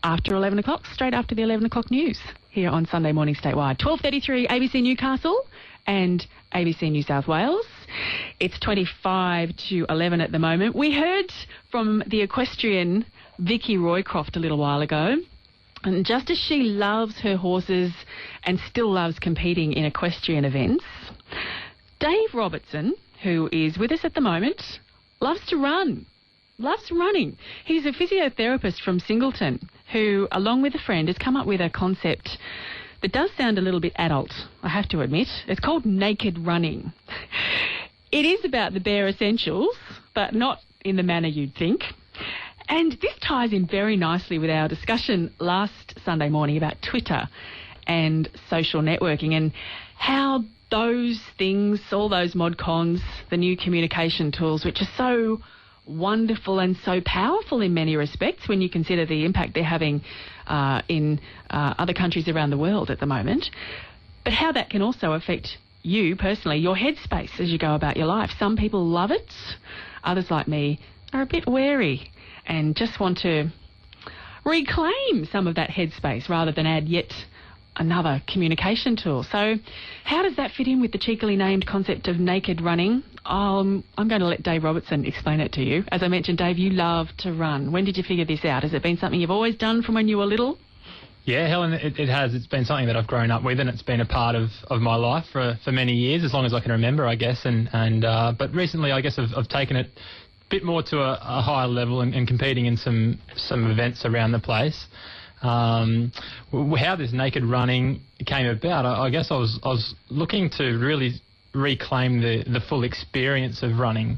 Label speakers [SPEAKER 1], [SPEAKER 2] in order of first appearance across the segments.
[SPEAKER 1] after 11 o'clock, straight after the 11 o'clock news here on Sunday Morning Statewide. 12:33 ABC Newcastle and ABC New South Wales. It's 25 to 11 at the moment. We heard from the equestrian Vicky Roycroft a little while ago. And just as she loves her horses and still loves competing in equestrian events, Dave Robertson, who is with us at the moment, loves to run. Loves running. He's a physiotherapist from Singleton who, along with a friend, has come up with a concept that does sound a little bit adult, I have to admit. It's called naked running. It is about the bare essentials, but not in the manner you'd think. And this ties in very nicely with our discussion last Sunday morning about Twitter and social networking and how those things, all those mod cons, the new communication tools, which are so wonderful and so powerful in many respects when you consider the impact they're having in other countries around the world at the moment, but how that can also affect you personally, your headspace as you go about your life. Some people love it. Others, like me, are a bit wary and just want to reclaim some of that headspace rather than add yet another communication tool. So how does that fit in with the cheekily named concept of naked running? I'm going to let Dave Robertson explain it to you. As I mentioned, Dave, you love to run. When did you figure this out? Has it been something you've always done from when you were little?
[SPEAKER 2] Yeah, Helen, it has. It's been something that I've grown up with, and it's been a part of my life for many years, as long as I can remember, I guess. But recently, I guess, I've taken it a bit more to a higher level and competing in some events around the place. How this naked running came about, I guess I was looking to really reclaim the full experience of running,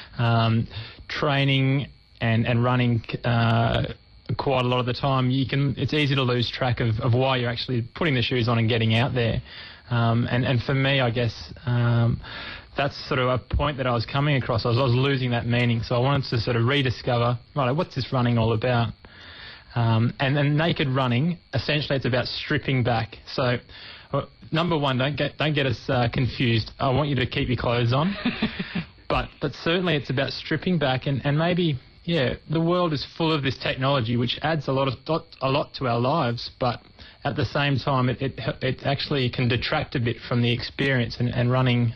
[SPEAKER 2] training and running. Quite a lot of the time, it's easy to lose track of why you're actually putting the shoes on and getting out there. And for me, I guess that's sort of a point that I was coming across. I was losing that meaning, so I wanted to sort of rediscover, right, what's this running all about? And then naked running, essentially, it's about stripping back. So, number one, don't get us confused. I want you to keep your clothes on, but certainly it's about stripping back and maybe. Yeah, the world is full of this technology which adds a lot to our lives, but at the same time it actually can detract a bit from the experience, and running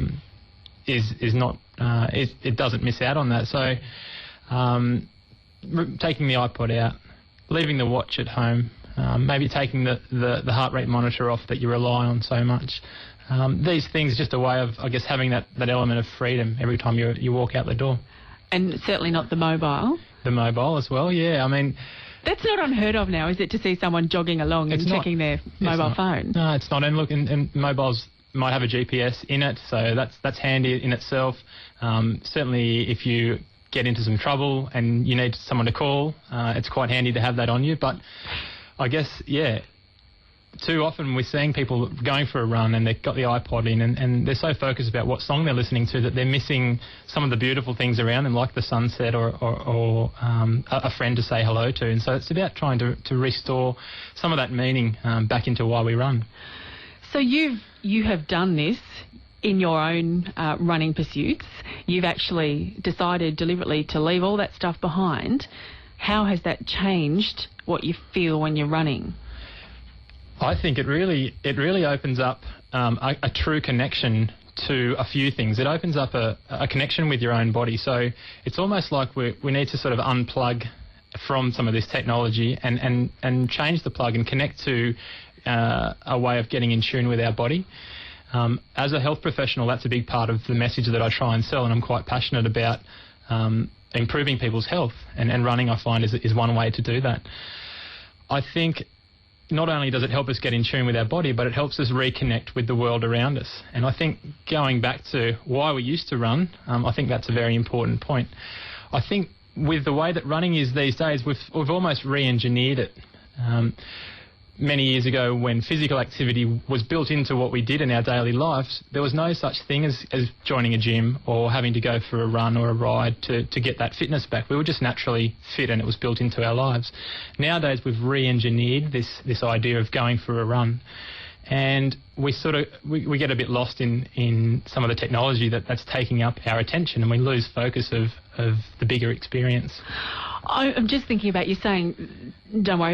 [SPEAKER 2] is not it doesn't miss out on that. So taking the iPod out, leaving the watch at home, maybe taking the heart rate monitor off that you rely on so much. These things are just a way of, I guess, having that element of freedom every time you walk out the door.
[SPEAKER 1] And certainly not the mobile.
[SPEAKER 2] The mobile as well, yeah. I mean,
[SPEAKER 1] that's not unheard of now, is it, to see someone jogging along and checking their mobile phone?
[SPEAKER 2] No, it's not. And look, and mobiles might have a GPS in it, so that's handy in itself. Certainly, if you get into some trouble and you need someone to call, it's quite handy to have that on you. But I guess, yeah, too often we're seeing people going for a run and they've got the iPod in and they're so focused about what song they're listening to that they're missing some of the beautiful things around them, like the sunset or a friend to say hello to. And so it's about trying to restore some of that meaning back into why we run.
[SPEAKER 1] So you have done this in your own running pursuits. You've actually decided deliberately to leave all that stuff behind. How has that changed what you feel when you're running?
[SPEAKER 2] I think it really opens up a true connection to a few things. It opens up a connection with your own body. So it's almost like we need to sort of unplug from some of this technology and change the plug and connect to a way of getting in tune with our body. As a health professional, that's a big part of the message that I try and sell, and I'm quite passionate about improving people's health. And running, I find, is one way to do that. I think not only does it help us get in tune with our body, but it helps us reconnect with the world around us. And I think going back to why we used to run, I think that's a very important point. I think with the way that running is these days, we've almost re-engineered it. Many years ago, when physical activity was built into what we did in our daily lives, there was no such thing as joining a gym or having to go for a run or a ride to get that fitness back. We were just naturally fit, and it was built into our lives. Nowadays, we've re-engineered this idea of going for a run, and we get a bit lost in some of the technology that's taking up our attention, and we lose focus of the bigger experience.
[SPEAKER 1] I'm just thinking about you saying, don't worry